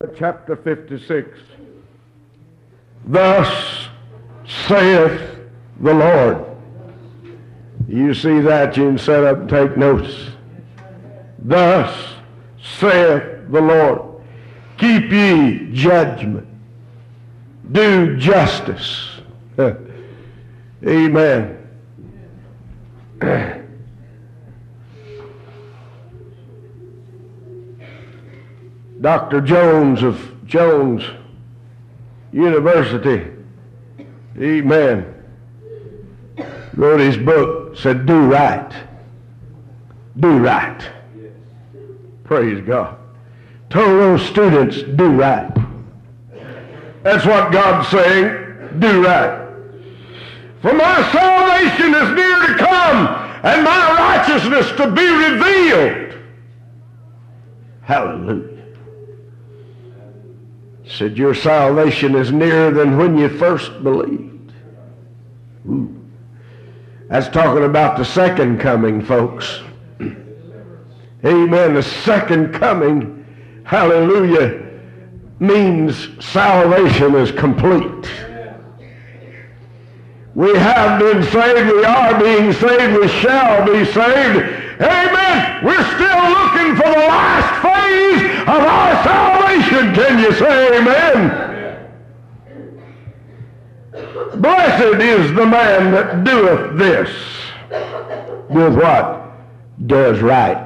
Chapter 56. Thus saith the Lord. You see that, you can set up and take notes. Thus saith the Lord. Keep ye judgment. Do justice. Amen. Dr. Jones of Jones University, amen, wrote his book, said, do right. Do right. Praise God. Told those students, do right. That's what God's saying, do right. For my salvation is near to come, and my righteousness to be revealed. Hallelujah. Said your salvation is nearer than when you first believed. Ooh. That's talking about the second coming, folks. Amen. The second coming, hallelujah, means salvation is complete. We have been saved, we are being saved, we shall be saved. Amen. We're still looking for the last phase of our salvation. Can you say amen? Blessed is the man that doeth this. Doeth what? Does right.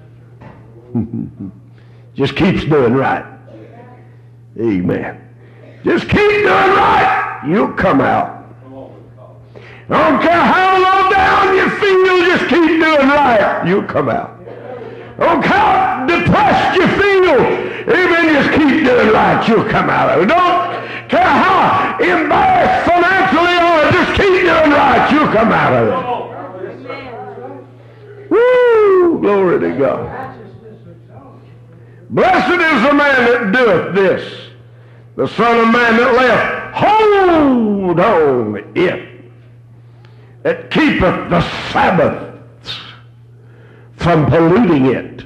Just keeps doing right. Amen. Just keep doing right. You'll come out. I don't care how low down you feel, just keep doing right. You'll come out. I don't care how depressed you feel, even just keep doing right. You'll come out of it. Don't care how embarrassed financially you are, just keep doing right. You'll come out of it. Woo! Glory to God. Blessed is the man that doeth this, the Son of Man that layeth hold on it, that keepeth the Sabbath from polluting it.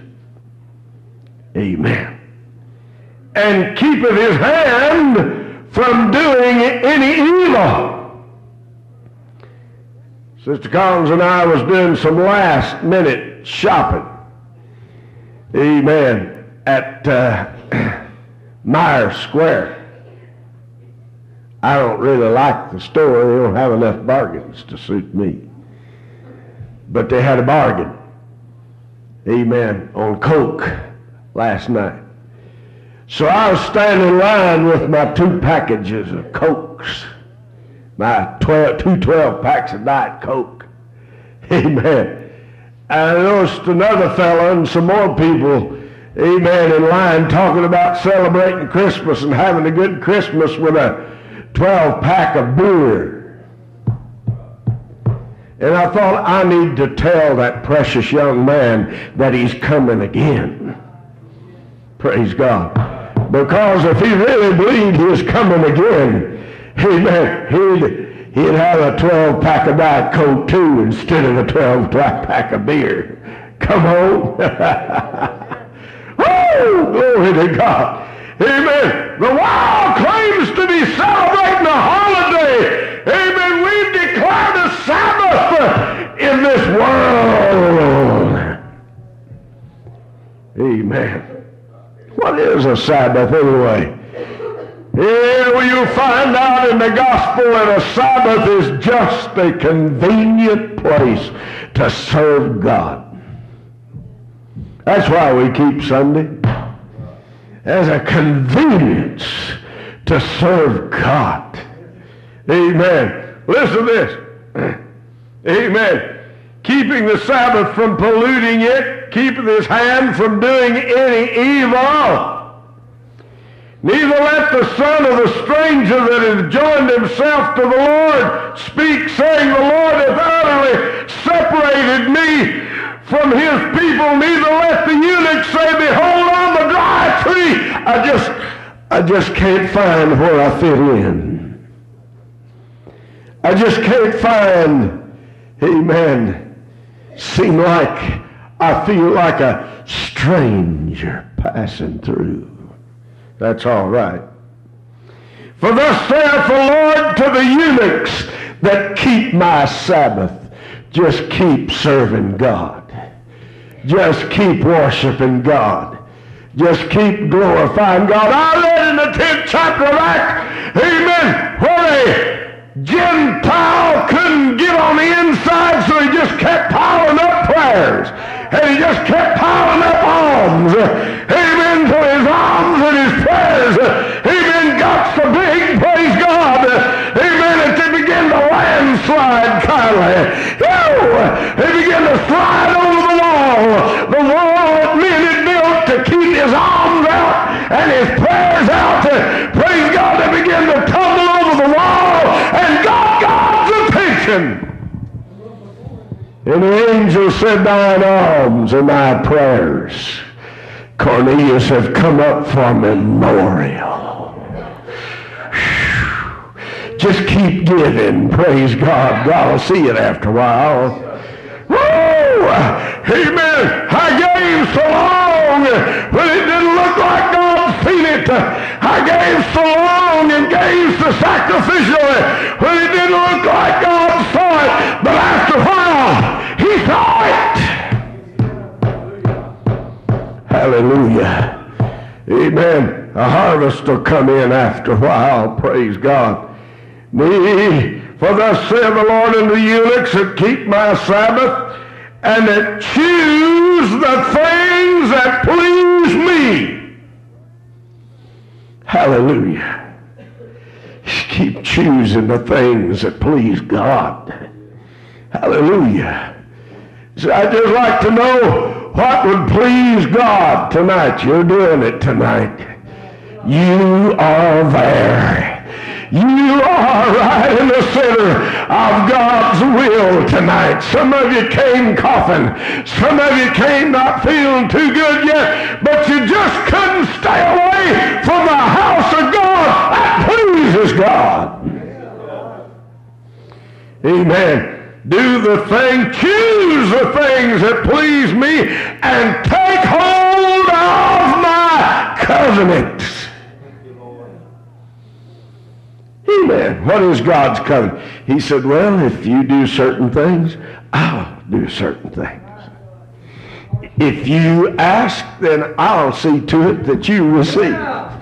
Amen. And keepeth his hand from doing any evil. Sister Collins and I was doing some last minute shopping. Amen. At Myers Square. I don't really like the store. They don't have enough bargains to suit me. But they had a bargain. Amen. On Coke last night. So I was standing in line with my 2 packages of Cokes. My 2 12-packs of Diet Coke. Amen. I noticed another fella and some more people, amen, in line talking about celebrating Christmas and having a good Christmas with a 12-pack of beer. And I thought, I need to tell that precious young man that he's coming again. Praise God. Because if he really believed he was coming again, amen, he'd have a 12-pack of Diet Coke too instead of a 12-pack of beer. Come on. Woo! Glory to God. Amen. The world claims to be celebrating a holiday. Amen. We've declared a Sabbath in this world. Amen. What is a Sabbath anyway? Here you'll find out in the gospel that a Sabbath is just a convenient place to serve God. That's why we keep Sunday. As a convenience to serve God. Amen. Listen to this. Amen. Keeping the Sabbath from polluting it, keeping his hand from doing any evil. Neither let the son of the stranger that has joined himself to the Lord speak, saying, the Lord hath utterly separated me from his people. Neither let the eunuch say, behold, I'm a dry tree. I just can't find where I fit in. I just can't find, amen, seem like I feel like a stranger passing through. That's all right. For thus saith the Lord to the eunuchs that keep my Sabbath, just keep serving God. Just keep worshiping God. Just keep glorifying God. I read in the 10th chapter of Acts, amen, where a Gentile couldn't get on the inside, so he just kept piling up prayers. And he just kept piling up alms. Amen, so his alms and his prayers, amen, got so big, praise God. Amen, that they began to landslide kindly. They began to slide over the wall that men had built to keep his arms out and his prayers out. Praise God, they began to tumble over the wall and got God's attention. And the angel said, thine alms and thy prayers, Cornelius, have come up for memorial. Just keep giving, praise God. God will see it after a while. Woo! Amen. I gave so long when it didn't look like God seen it. I gave so long and gave so sacrificially when it didn't look like God saw it. But after a while, he saw it. Hallelujah. Amen. A harvest will come in after a while. Praise God. For thus saith the Lord unto the eunuchs that keep my Sabbath, and that choose the things that please me. Hallelujah. Keep choosing the things that please God. Hallelujah. So I'd just like to know what would please God tonight. You're doing it tonight. You are there. You are right in the center of God's will tonight. Some of you came coughing. Some of you came not feeling too good yet, but you just couldn't stay away from the house of God. That pleases God. Amen. Do the thing, choose the things that please me, and take hold of my covenant. Amen. What is God's covenant? He said, well, if you do certain things, I'll do certain things. If you ask, then I'll see to it that you receive.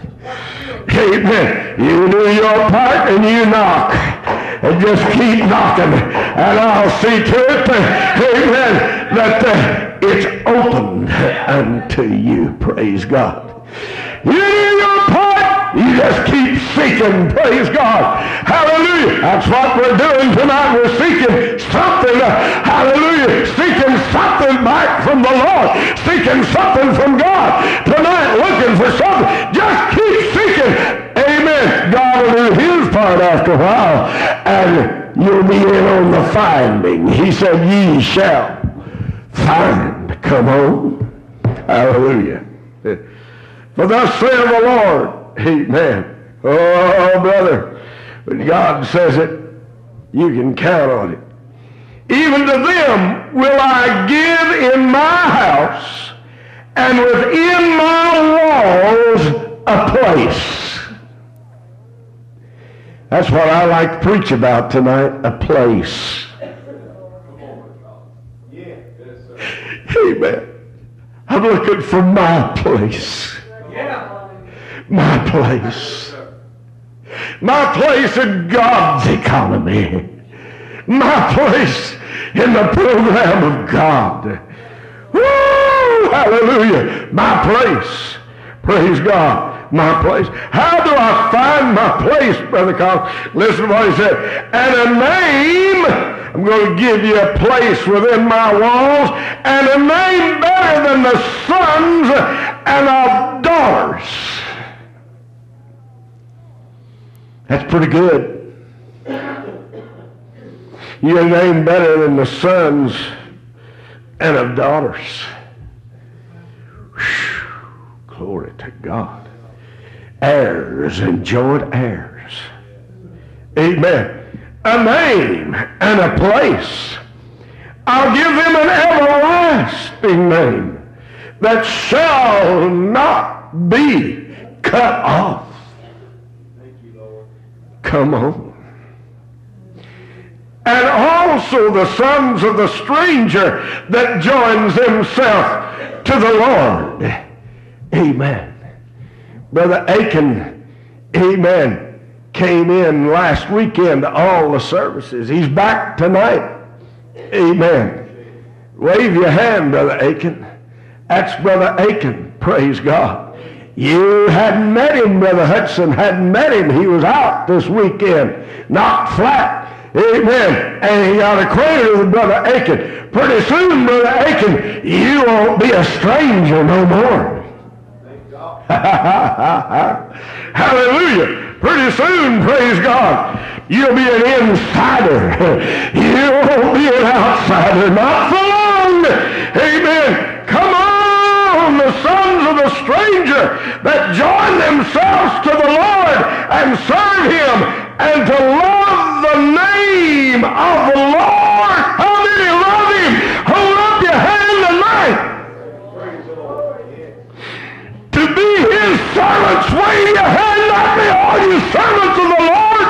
Amen. You do your part and you knock. And just keep knocking. And I'll see to it, amen, that it's opened unto you. Praise God. You do your part. You just keep seeking, praise God. Hallelujah. That's what we're doing tonight. We're seeking something, hallelujah, seeking something back from the Lord, seeking something from God. Tonight, looking for something. Just keep seeking. Amen. God will do his part after a while, and you'll be in on the finding. He said, ye shall find. Come on. Hallelujah. For thus saith the Lord. Amen. Oh, brother, when God says it, you can count on it. Even to them will I give in my house and within my walls a place. That's what I like to preach about tonight, a place. Amen. I'm looking for my place. My place. My place in God's economy. My place in the program of God. Woo! Hallelujah. My place. Praise God. My place. How do I find my place, Brother Collins? Listen to what he said. And a name, I'm going to give you a place within my walls, and a name better than the sons and of daughters. That's pretty good. Your name better than the sons and of daughters. Whew, glory to God. Heirs and joint heirs. Amen. A name and a place. I'll give them an everlasting name that shall not be cut off. Come on. And also the sons of the stranger that joins himself to the Lord. Amen. Brother Aiken, amen, came in last weekend to all the services. He's back tonight. Amen. Wave your hand, Brother Aiken. That's Brother Aiken. Praise God. You hadn't met him, Brother Hudson. Hadn't met him. He was out this weekend. Knocked flat. Amen. And he got acquainted with Brother Aiken. Pretty soon, Brother Aiken, you won't be a stranger no more. Hallelujah. Pretty soon, praise God, you'll be an insider. You won't be an outsider. Not for long. Amen. Come on, the sons of the stranger that join themselves to the Lord and serve him and to love the name of the Lord. How many love him? Hold up your hand tonight. To be his servants, wave your hand at me, all you servants of the Lord.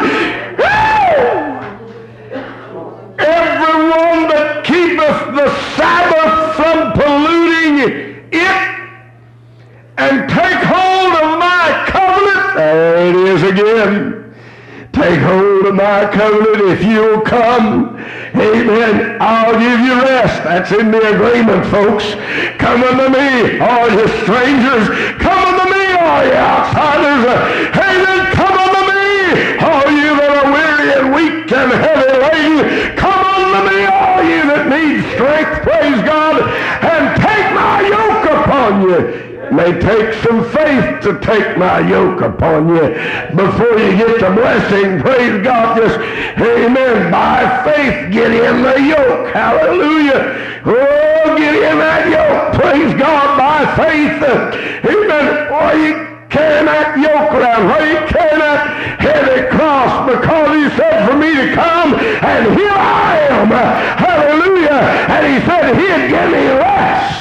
Everyone that keepeth the Sabbath from polluting it and take hold of my covenant. There it is again. Take hold of my covenant. If you'll come, amen, I'll give you rest. That's in the agreement, folks. Come unto me, all you strangers. Come unto me, all you outsiders. Amen. Come unto me, all you that are weary and weak and heavy laden. Come unto me, all you that need strength, praise God, and take my yoke upon you. May take some faith to take my yoke upon you before you get the blessing. Praise God. Just, amen, by faith get in the yoke. Hallelujah. Oh, get in that yoke. Praise God, by faith. Amen. Why you carrying that yoke around? Why you carrying that heavy cross? Because he said for me to come, and here I am. Hallelujah. And he said he'd give me rest.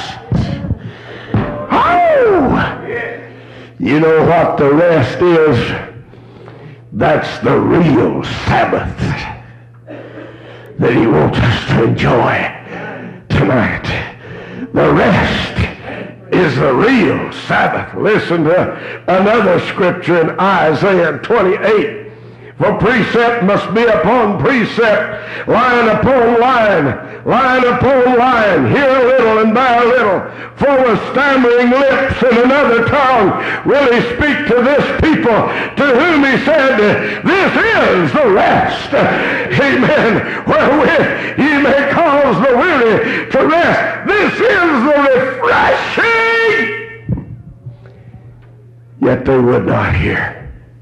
You know what the rest is? That's the real Sabbath that he wants us to enjoy tonight. The rest is the real Sabbath. Listen to another scripture in Isaiah 28. For precept must be upon precept, line upon line, line upon line, here a little and there a little. For with stammering lips and another tongue will he speak to this people, to whom he said, this is the rest. Amen. Wherewith ye may cause the weary to rest. This is the refreshing. Yet they would not hear.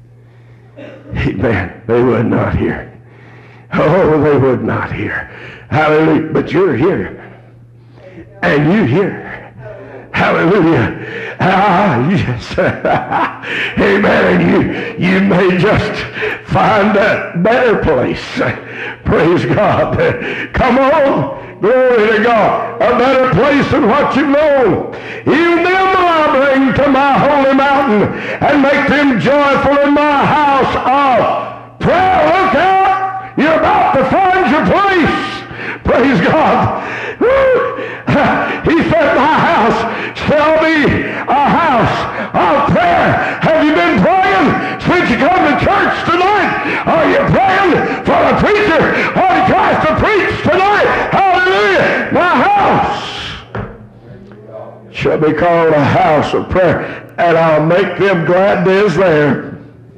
Amen. They would not hear. Oh, they would not hear. Hallelujah. But you're here. And you hear. Hallelujah. Ah, yes. Amen. And you may just find a better place. Praise God. Come on. Glory to God. A better place than what you know. Even them will I bring to my holy mountain and make them joyful in my house of prayer. Look out. You're about to find your place. Praise God. He said my house shall be a house of prayer. Have you been praying since you come to church tonight? Are you praying for a preacher or Christ to preach tonight? Hallelujah. My house shall be called a house of prayer, and I'll make them glad that is there.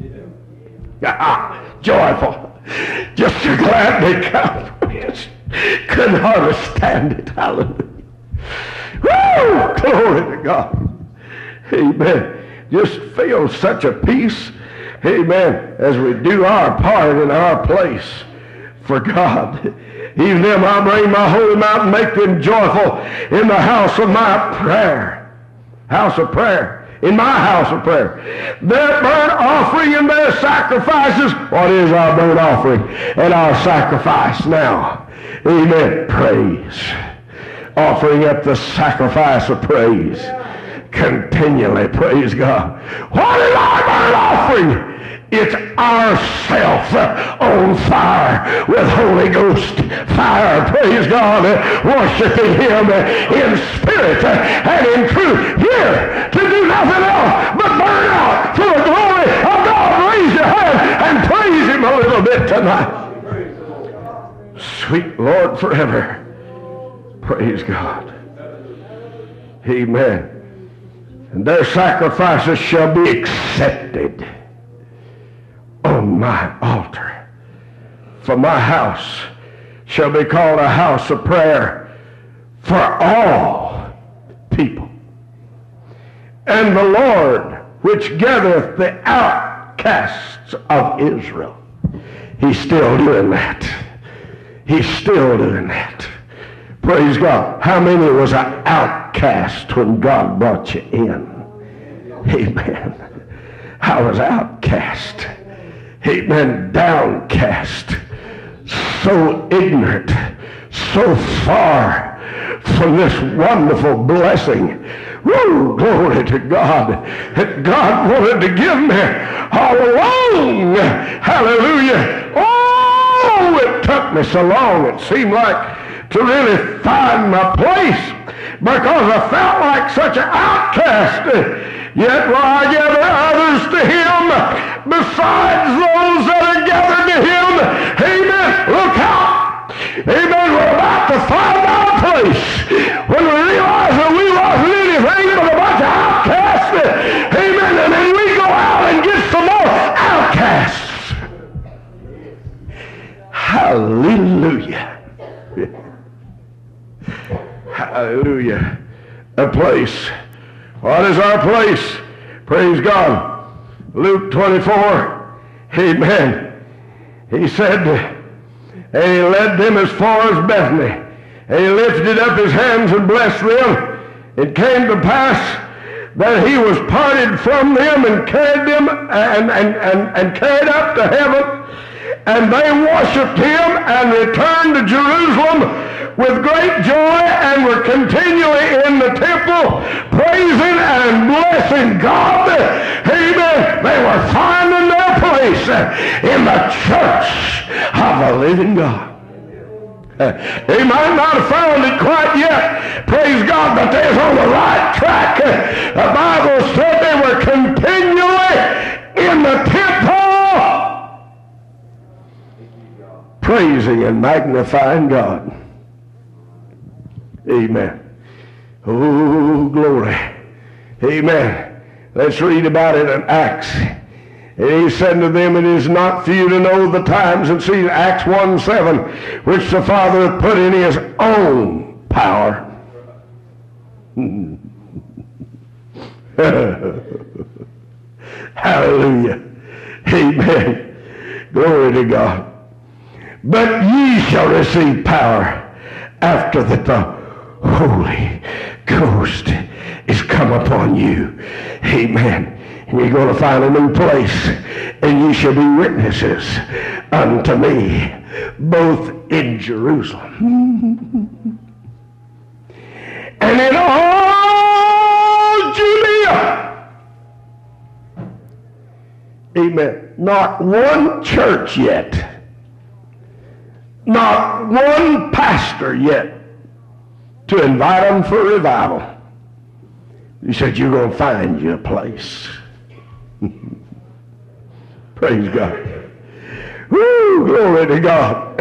Joyful. Just so glad they come. Just couldn't hardly stand it. Hallelujah. Woo! Glory to God. Amen. Just feel such a peace. Amen. As we do our part in our place for God. Even them I'll bring my holy mountain, make them joyful in the house of my prayer. House of prayer. In my house of prayer. Their burnt offering and their sacrifices. What is our burnt offering and our sacrifice now? Amen. Praise. Offering up the sacrifice of praise. continually. Praise God. What is our burnt offering? It's ourself on fire with Holy Ghost fire. Praise God. Worshiping Him in spirit and in truth. Here to do nothing else but burn out for the glory of God. Raise your hand and praise Him a little bit tonight. Sweet Lord forever. Praise God. Amen. And their sacrifices shall be accepted on my altar. For my house shall be called a house of prayer for all people. And the Lord which gathereth the outcasts of Israel. He's still doing that. He's still doing that. Praise God. How many was an outcast when God brought you in? Amen. I was outcast. Amen. Downcast. So ignorant. So far from this wonderful blessing. Woo, glory to God. That God wanted to give me all along. Hallelujah. Oh, it took me so long. It seemed like to really find my place, because I felt like such an outcast. Yet will I gather others to Him besides those that are gathered to Him. Amen. Look out. Amen. We're about to find our place when we realize that we wasn't anything but a bunch of outcasts. Amen. And then we go out and get some more outcasts. Hallelujah. Hallelujah. A place. What is our place? Praise God. Luke 24. Amen. He said, and He led them as far as Bethany. And He lifted up His hands and blessed them. It came to pass that He was parted from them and carried them and carried up to heaven. And they worshipped Him and returned to Jerusalem with great joy, and were continually in the temple praising and blessing God. Amen. They were finding their place in the church of the living God. They might not have found it quite yet, praise God, but they're on the right track. The Bible said they were continually in the temple praising and magnifying God. Amen. Oh, glory. Amen. Let's read about it in Acts. And He said to them, it is not for you to know the times and seasons, Acts 1:7, which the Father hath put in His own power. Hallelujah. Amen. Glory to God. But ye shall receive power after that the Holy Ghost is come upon you. Amen. And you're going to find a new place, and you shall be witnesses unto me, both in Jerusalem and in all Judea. Amen. Not one church yet, not one pastor yet to invite them for revival. He said, you're going to find you a place. Praise God. Woo, glory to God.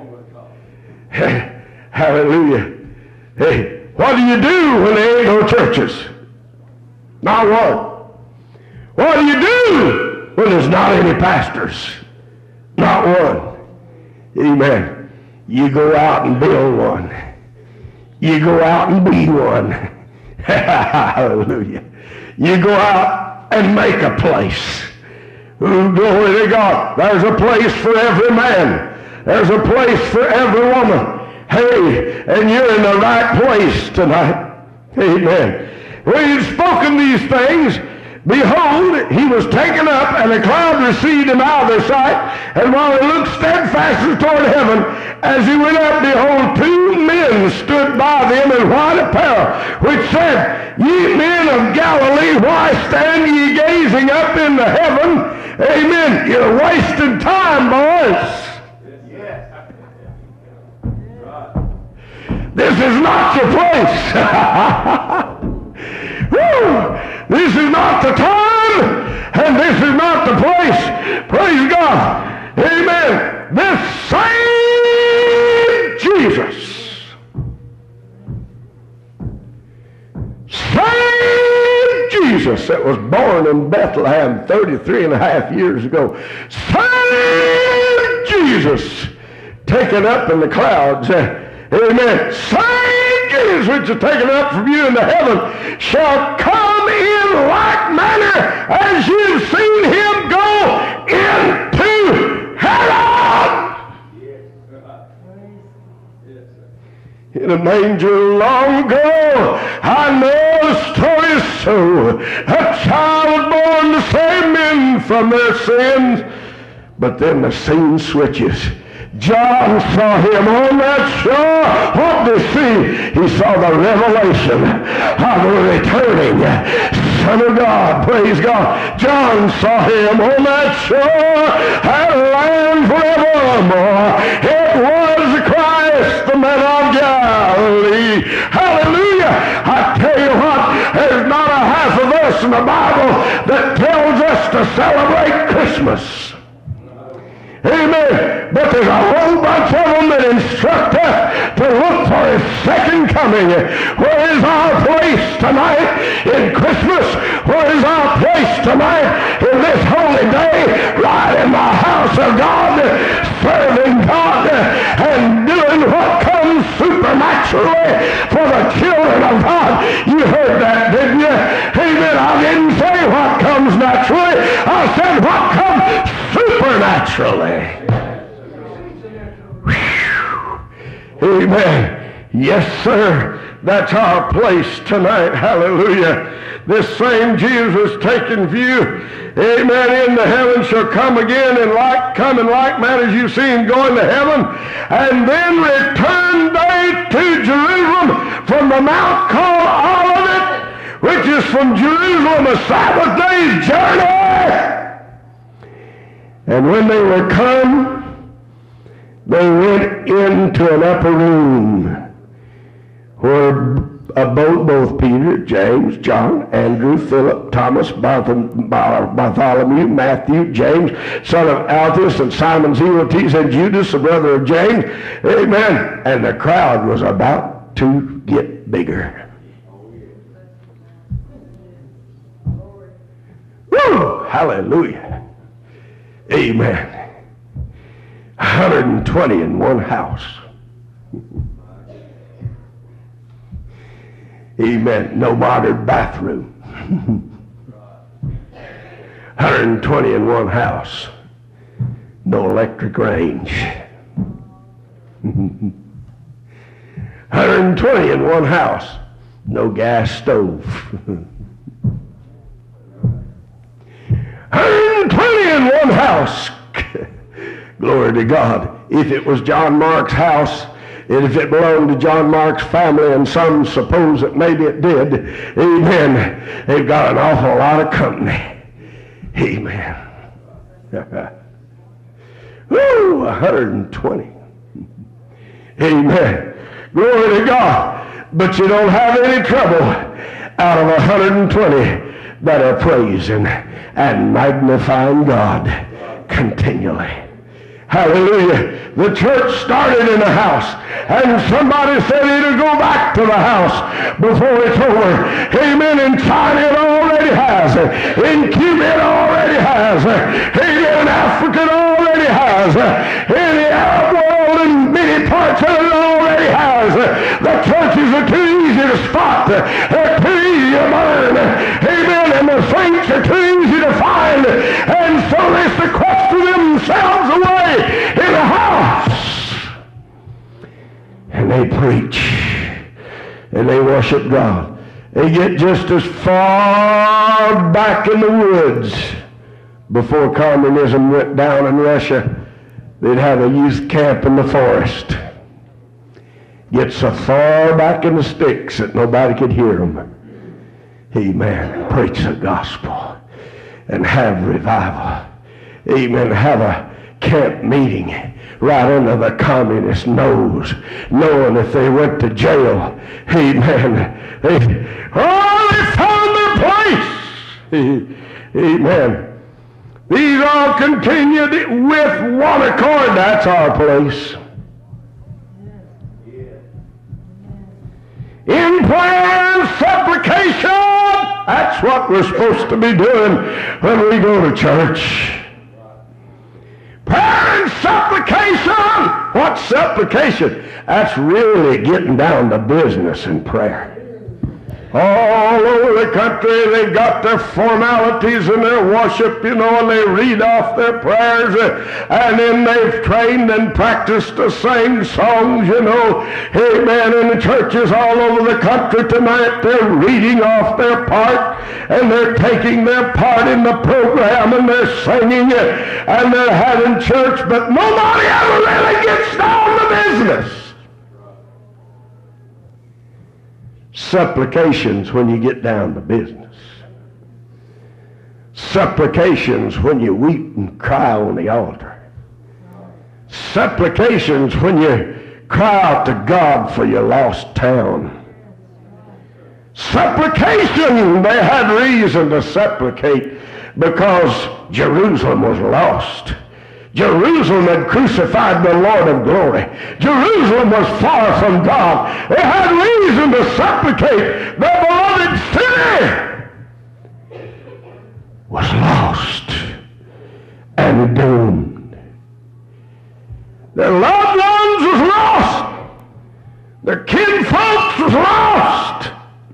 Hallelujah. Hey, what do you do when there ain't no churches? Not one. What do you do when there's not any pastors? Not one. Amen. You go out and build one. You go out and be one. Hallelujah. You go out and make a place. Ooh, glory to God. There's a place for every man. There's a place for every woman. Hey, and you're in the right place tonight. Amen. When He'd spoken these things, behold, He was taken up, and a cloud received Him out of their sight. And while He looked steadfastly toward heaven, As he went up, behold, two men stood by them in white apparel, which said, Ye men of Galilee, why stand ye gazing up into heaven? Amen. You're wasting time, boys. This is not your place. This is not the time, and this is not the place. Praise God. Amen. This same Jesus, that was born in Bethlehem 33 and a half years ago, same Jesus taken up in the clouds, amen, same Jesus which is taken up from you into heaven shall come in like manner as you've seen him go into heaven. In a manger long ago, I know the story is so. A child was born to save men from their sins. But then the scene switches. John saw him on that shore. What did he see? He saw the revelation of the returning Son of God. Praise God. John saw him on that shore and land forevermore. It was Christ, the man of Galilee. Hallelujah. I tell you what, there's not a half of us in the Bible that tells us to celebrate Christmas. Amen. But there's a whole bunch of them that instruct us to look for his second coming. Where is our place tonight in Christmas? Where is our place tonight in this holy day? Right in the house of God, serving God and doing what comes supernaturally for the children of God. You heard that, didn't you? Amen. I didn't say what comes naturally. I said what comes supernaturally. Amen. Yes, sir. That's our place tonight. Hallelujah. This same Jesus taken view, amen, into heaven shall come again in like manner as you see him go into heaven, and then return they to Jerusalem from the mount called Olivet, which is from Jerusalem a Sabbath day's journey. And when they were come, they went into an upper room where abode both Peter, James, John, Andrew, Philip, Thomas, Bartholomew, Matthew, James, son of Alphaeus, and Simon Zelotes, and Judas, the brother of James. Amen. And the crowd was about to get bigger. Woo! Hallelujah. Amen. 120 in one house. Amen. No modern bathroom. 120 in one house. No electric range. 120 in one house. No gas stove. 120 in one house. Glory to God. If it was John Mark's house, and if it belonged to John Mark's family, and some suppose that maybe it did, amen, they've got an awful lot of company. Amen. Woo, 120. Amen. Glory to God. But you don't have any trouble out of 120 that are praising and magnifying God continually. Hallelujah. The church started in a house, and somebody said it'll go back to the house before it's over. Amen. In China it already has. In Cuba it already has. Amen. In Africa it already has. In the Arab world and many parts of it already has. The churches are too easy to spot. They're too easy to burn. Amen. And the saints are too easy to find. And so they sequester themselves away in a house, and they preach and they worship God. They get just as far back in the woods before communism went down in Russia. They'd have a youth camp in the forest. Get so far back in the sticks that nobody could hear them. Amen. Preach the gospel and have revival. Amen. Have a camp meeting right under the communist nose, knowing if they went to jail, amen, they found their place. Amen. These all continued with one accord. That's our place. In prayer and supplication, that's what we're supposed to be doing when we go to church. Prayer and supplication. What's supplication? That's really getting down to business in prayer. All over the country, they've got their formalities and their worship, and they read off their prayers, and then they've trained and practiced to sing songs, Amen. In the churches all over the country tonight, they're reading off their part, and they're taking their part in the program, and they're singing it, and they're having church, but nobody ever really gets down to business. Supplications when you get down to business. Supplications when you weep and cry on the altar. Supplications when you cry out to God for your lost town. Supplication, they had reason to supplicate because Jerusalem was lost. Jerusalem had crucified the Lord of glory. Jerusalem was far from God. They had reason to supplicate. The beloved city was lost and doomed. Their loved ones was lost. Their kinfolks was lost.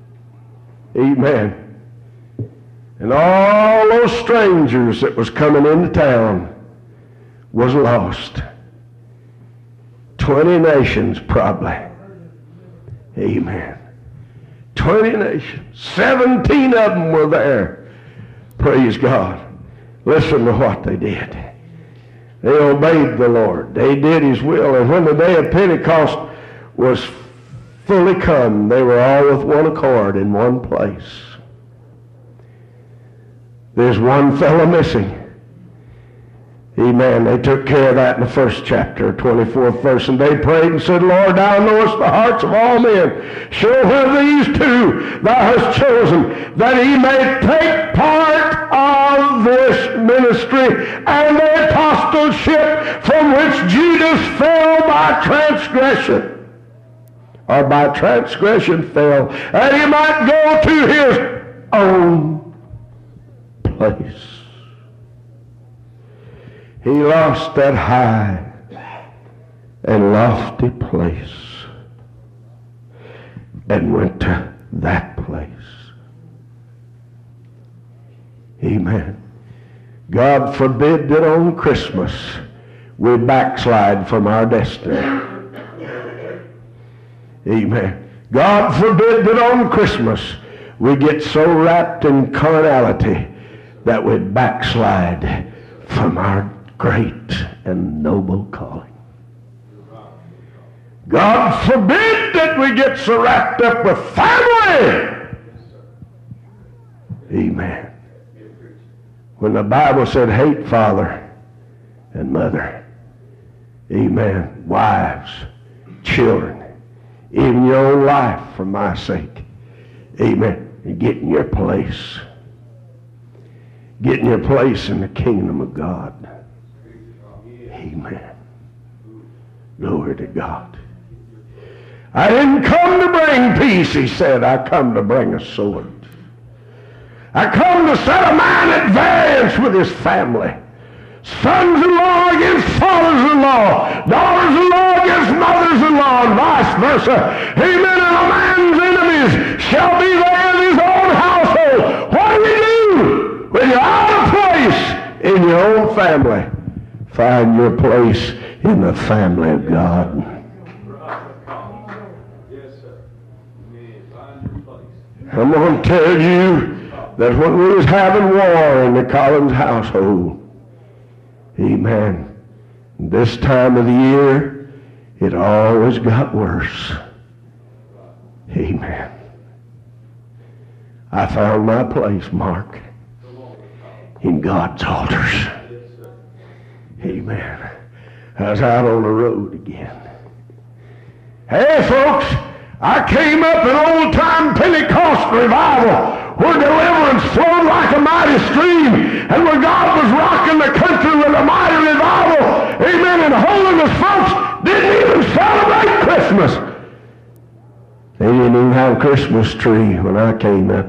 Amen. And all those strangers that was coming into town was lost. 20 nations probably. Amen. 20 nations. 17 of them were there. Praise God. Listen to what they did. They obeyed the Lord. They did His will. And when the day of Pentecost was fully come, they were all with one accord in one place. There's one fellow missing. Amen. They took care of that in the first chapter, 24th verse. And they prayed and said, Lord, thou knowest the hearts of all men. Show where these two thou hast chosen, that he may take part of this ministry and the apostleship from which Judas fell by transgression. Or by transgression fell. And he might go to his own place. He lost that high and lofty place and went to that place. Amen. God forbid that on Christmas we backslide from our destiny. Amen. God forbid that on Christmas we get so wrapped in carnality that we backslide from our great and noble calling. God forbid that we get so wrapped up with family. Amen. When the Bible said hate father and mother, amen, wives, children, even your own life for my sake, amen, and get in your place. Get in your place in the kingdom of God. Amen. Glory to God. I didn't come to bring peace, he said. I come to bring a sword. I come to set a man at variance with his family. Sons-in-law against fathers-in-law. Daughters-in-law against mothers-in-law, and vice versa. Amen. And a man's enemies shall be there in his own household. What do you do when you're out of place in your own family? Find your place in the family of God. Yes, sir. Find your place. I'm going to tell you that when we was having war in the Collins household, amen, This time of the year, it always got worse. Amen. I found my place, Mark, in God's altars. Amen. I was out on the road again. Hey, folks, I came up in old-time Pentecost revival where deliverance flowed like a mighty stream and where God was rocking the country with a mighty revival. Amen. And holiness folks didn't even celebrate Christmas. They didn't even have a Christmas tree when I came up.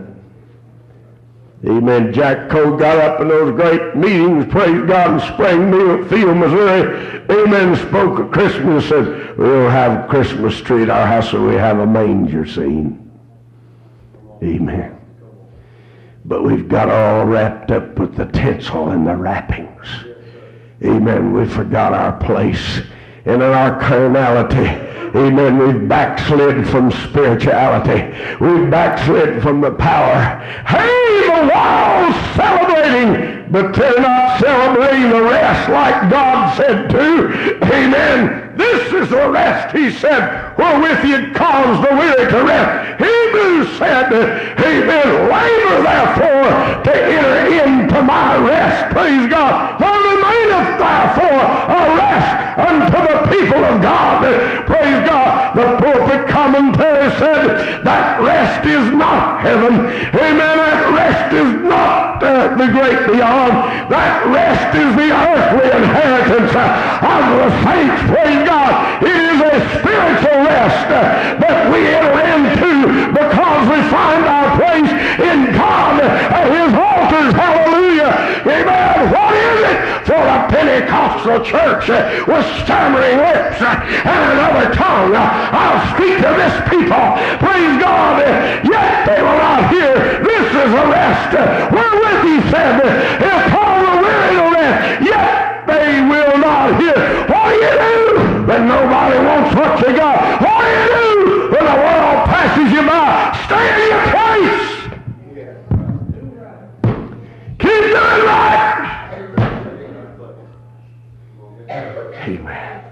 Amen. Jack Cole got up in those great meetings, praise God, in Springfield, Missouri. Amen. Spoke of Christmas, said, we don't have a Christmas tree at our house, so we have a manger scene. Amen. But we've got all wrapped up with the tinsel and the wrappings. Amen. We forgot our place. And in our carnality, amen, we've backslid from spirituality. We've backslid from the power. Hey, the world's celebrating, but they're not celebrating the rest like God said to. Amen. This is the rest, he said, wherewith you cause the weary to rest. Hebrews said, amen, labor therefore to enter into my rest. Praise God. For remaineth therefore a rest unto the people of God. Praise God. The pulpit commentary said that rest is not heaven. Amen. That rest is not the great beyond. That rest is the earthly inheritance of the saints. Praise God. It is a spiritual rest that we enter into because we find our place in God at his altars. Hallelujah. Amen. What is it for a Pentecostal church with stammering lips and another tongue? I'll speak to this people. Praise God. Yet they will not hear. This is a rest. Wherewith he said, if Paul were weary to rest, yet they will not hear. What do you do when nobody wants what you got? What do you do when the world passes you by? Stay in your place. Keep doing right. Amen.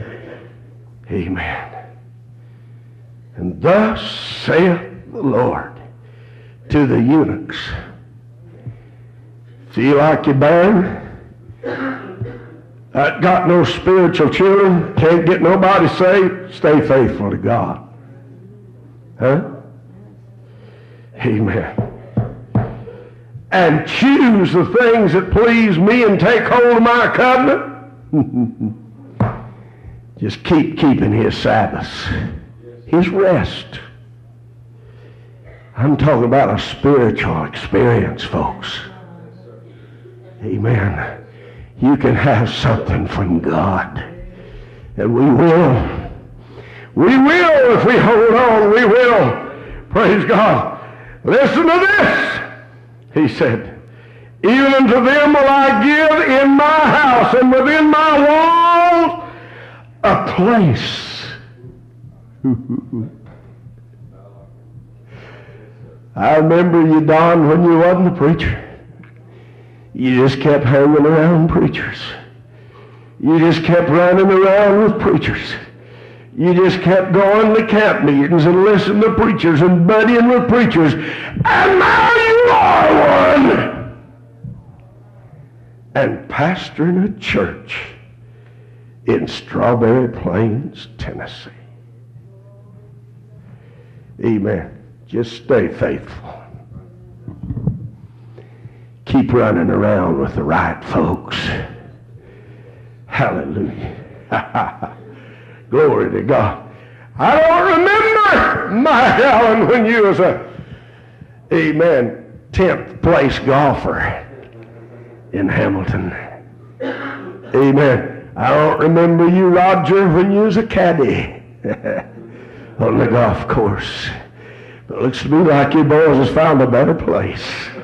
Amen. And thus saith the Lord to the eunuchs. Feel like you're barren? Got no spiritual children? Can't get nobody saved? Stay faithful to God. Huh? Amen. And choose the things that please me and take hold of my covenant. Just keeping his Sabbaths, his rest. I'm talking about a spiritual experience, folks. Amen. You can have something from God. And we will. We will if we hold on. We will. Praise God. Listen to this. He said, even unto them will I give in my house and within my walls a place. I remember you, Don, when you wasn't a preacher. You just kept hanging around preachers. You just kept running around with preachers. You just kept going to camp meetings and listening to preachers and buddying with preachers. And now you are one. And pastoring a church in Strawberry Plains, Tennessee. Amen. Just stay faithful. Keep running around with the right folks. Hallelujah. Glory to God. I don't remember, my Alan, when you was a, 10th place golfer in Hamilton. Amen. I don't remember you, Roger, when you was a caddy on the golf course. But it looks to me like you boys has found a better place.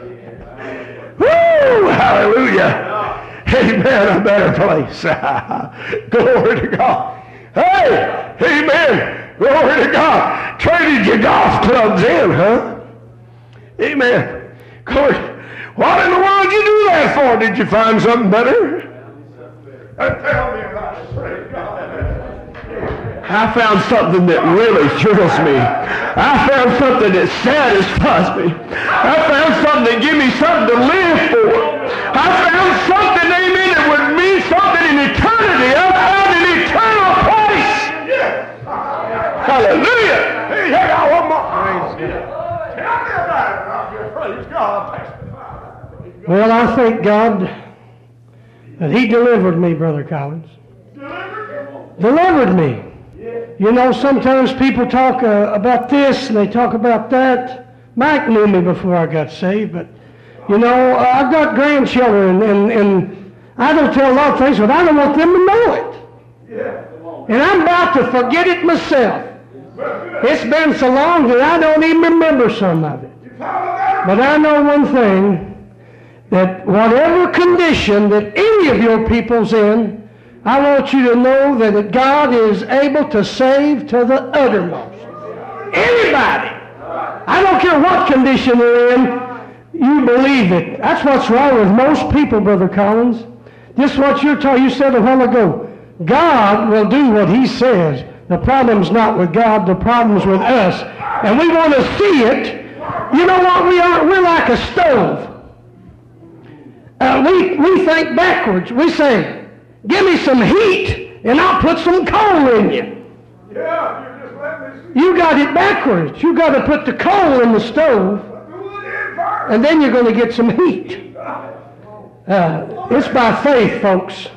Woo! Hallelujah. Amen. A better place. Glory to God. Hey! Amen. Glory to God. Traded your golf clubs in, huh? Amen. Glory. What in the world did you do that for? Did you find something better? Tell me about it, praise God. I found something that really thrills me. I found something that satisfies me. I found something that gives me something to live for. I found something, amen, that would mean something in eternity. I found an eternal place. Hallelujah. Hey, I got one more. Tell me about it, Roger. Praise God. Well, I thank God that He delivered me, Brother Collins. Delivered me. You know, sometimes people talk about this and they talk about that. Mike knew me before I got saved, but, you know, I've got grandchildren, and I don't tell a lot of things, but I don't want them to know it. And I'm about to forget it myself. It's been so long that I don't even remember some of it. But I know one thing, that whatever condition that any of your people's in, I want you to know that God is able to save to the uttermost. Anybody. I don't care what condition they're in, you believe it. That's what's wrong with most people, Brother Collins. Just what you're talking, you said a while ago. God will do what He says. The problem's not with God, the problem's with us. And we want to see it. You know what we are? We're like a stove. We think backwards. We say, give me some heat, and I'll put some coal in you. Yeah, you just let me see. You got it backwards. You got to put the coal in the stove, and then you're going to get some heat. It's by faith, folks.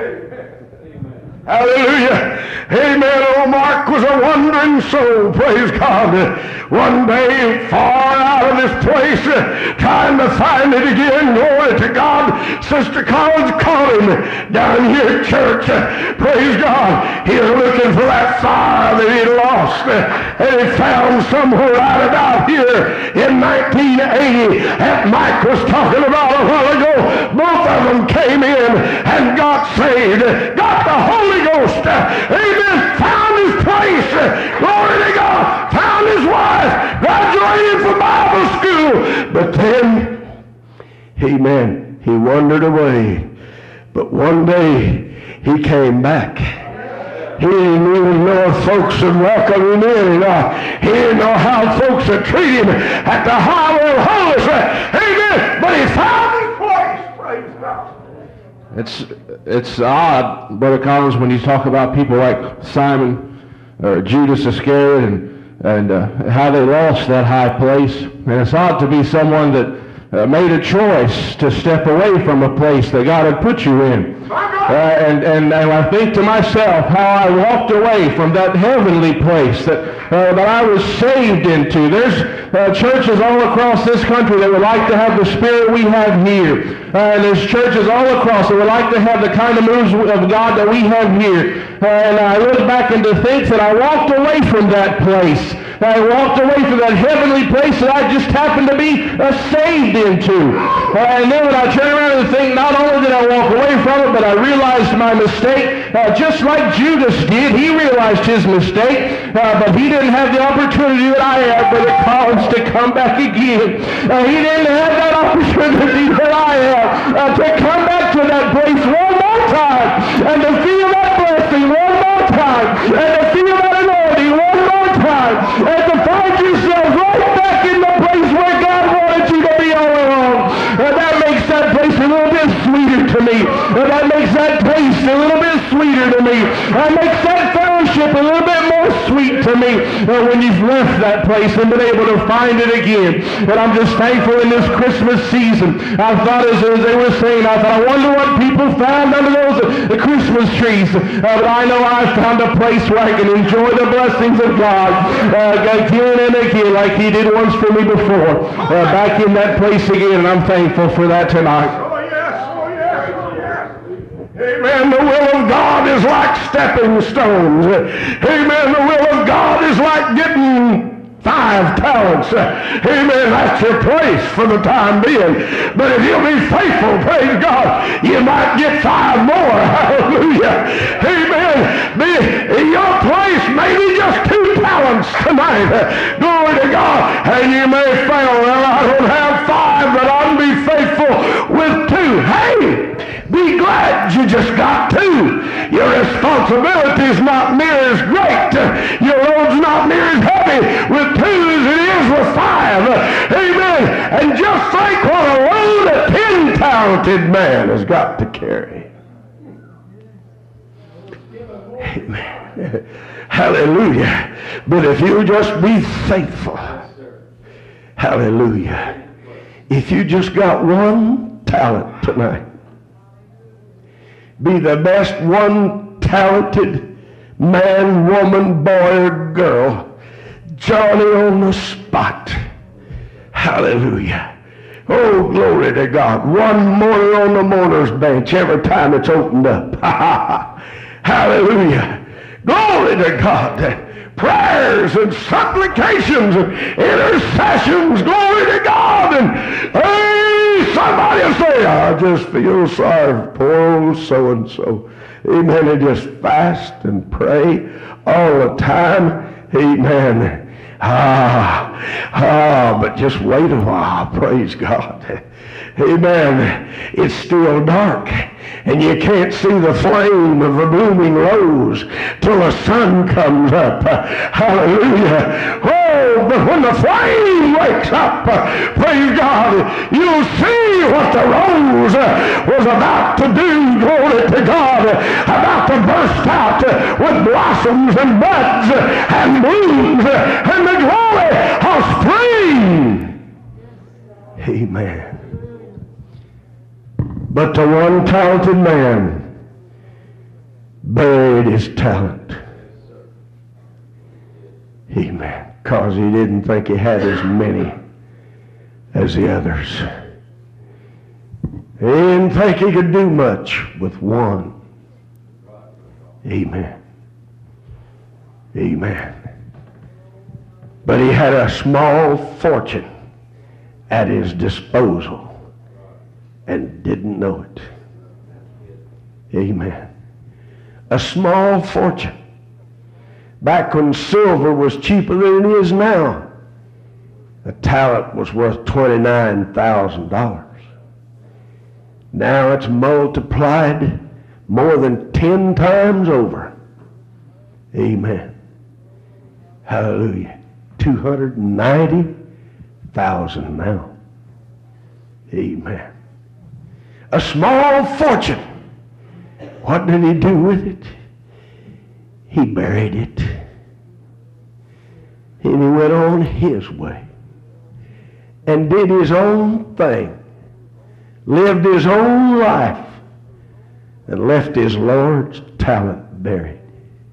Hallelujah. Amen. Oh, Mark was a wandering soul, praise God. One day, far out of this place, trying to find it again. Glory to God. Sister Collins called him down here at church. Praise God. He was looking for that fire that he'd lost. And he found somewhere right about here in 1980 that Mike was talking about a while ago. Both of them came in and got saved. Got the Holy Ghost. Amen. Found his place. Glory to God. Found his wife. Graduated from Bible school. But then, amen, he wandered away. But one day, he came back. He didn't even know if folks would welcome him in or not. He didn't know how folks would treat him at the Highway of Holiness. Amen. But he found his place. Praise God. It's odd, Brother Collins, when you talk about people like Simon or Judas Iscariot and how they lost that high place. And it's odd to be someone that made a choice to step away from a place that God had put you in. And I think to myself how I walked away from that heavenly place that I was saved into. There's churches all across this country that would like to have the spirit we have here. And there's churches all across that would like to have the kind of moves of God that we have here. And I look back and to think that I walked away from that place. I walked away from that heavenly place that I just happened to be saved into. And then when I turn around and think, not only did I walk away from it, but I realized my mistake. Just like Judas did, he realized his mistake, but he didn't have the opportunity that I had, Brother Collins, to come back again. He didn't have that opportunity that I had to come back to that place one more time and to feel that blessing one more time and to feel that anointing one more time and to find yourself right back in the place where God wanted you to be all along. That makes that place a little bit sweeter to me. That makes that place a little bit sweeter to me. That makes that fellowship a little bit more sweet to me when you've left that place and been able to find it again. And I'm just thankful in this Christmas season. I thought as they were saying, I wonder what people found under those Christmas trees. But I know I found a place where I can enjoy the blessings of God again and again like He did once for me before. Back in that place again, and I'm thankful for that tonight. Oh, yes. Oh, yes. Oh, yes. Amen. The will of God is like stepping stones. Amen. The will of God is like getting 5 talents. Amen. That's your place for the time being. But if you'll be faithful, praise God, you might get 5 more. Hallelujah. Amen. Your place may be just 2 talents tonight. Glory to God. And you may fail. Well, I don't have 5, but I'll be faithful with 2. Hey, be be glad you just got two. Your responsibility is not near as great. Your load's not near as heavy with two as it is with five. Amen. And just think what a load a 10-talented man has got to carry. Amen. Hallelujah. But if you just be faithful, hallelujah, if you just got one talent tonight, be the best one talented man, woman, boy, or girl, Johnny on the spot. Hallelujah. Oh, glory to God. One morning on the mourner's bench every time it's opened up. Hallelujah. Glory to God. Prayers and supplications and intercessions. Glory to God. And hey, somebody will say, I just feel sorry for poor old so-and-so. Amen. And just fast and pray all the time. Amen. But just wait a while. Praise God. Amen. It's still dark, and you can't see the flame of the blooming rose till the sun comes up. Hallelujah. Oh, but when the flame wakes up, praise God, you'll see what the rose was about to do. Glory to God. About to burst out with blossoms and buds and blooms and the glory of spring. Amen. But the one talented man buried his talent. Amen. Because he didn't think he had as many as the others. He didn't think he could do much with one. Amen. Amen. But he had a small fortune at his disposal and didn't know it. Amen. A small fortune. Back when silver was cheaper than it is now, a talent was worth $29,000. Now it's multiplied more than 10 times over. Amen. Hallelujah. 290,000 now. Amen. A small fortune. What did he do with it? He buried it. And he went on his way and did his own thing, lived his own life, and left his Lord's talent buried.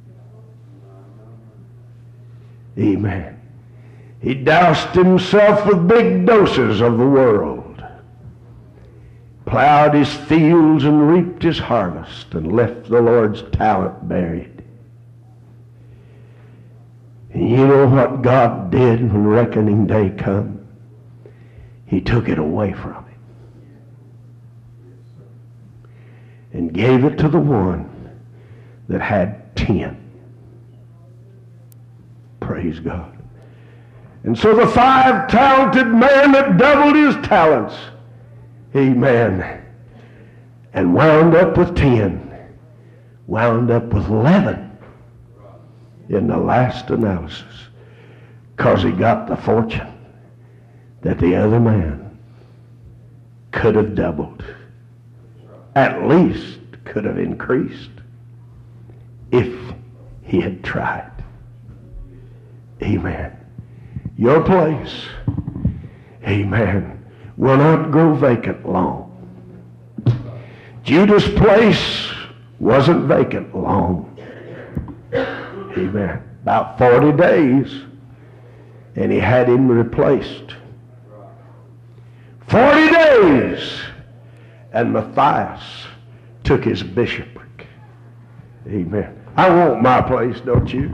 Amen. He doused himself with big doses of the world, plowed his fields and reaped his harvest, and left the Lord's talent buried. And you know what God did when reckoning day come? He took it away from him and gave it to the one that had 10. Praise God. And so the 5 talented man that doubled his talents, amen, and wound up with 10, wound up with 11 in the last analysis, because he got the fortune that the other man could have doubled, at least could have increased if he had tried. Amen. Your place, amen, will not go vacant long. Judas' place wasn't vacant long. Amen. About 40 days, and he had him replaced. 40 days, and Matthias took his bishopric. Amen. I want my place, don't you?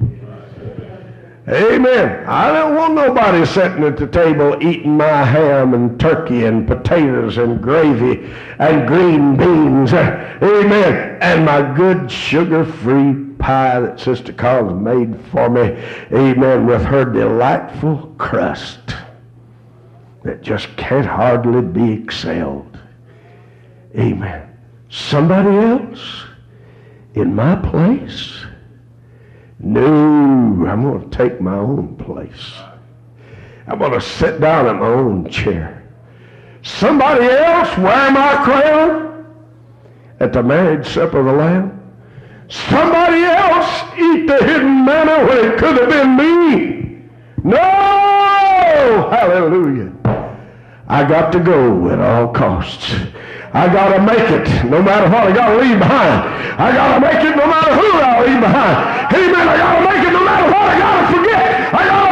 Amen. I don't want nobody sitting at the table eating my ham and turkey and potatoes and gravy and green beans. Amen. And my good sugar-free pie that Sister Collins made for me. Amen. With her delightful crust that just can't hardly be excelled. Amen. Somebody else in my place? No, I'm going to take my own place. I'm going to sit down in my own chair. Somebody else wear my crown at the marriage supper of the Lamb? Somebody else eat the hidden manna when it could have been me? No! Hallelujah. I got to go at all costs. I got to make it no matter what I got to leave behind. I got to make it no matter who I leave behind. Amen. I got to make it no matter what I got to forget. I got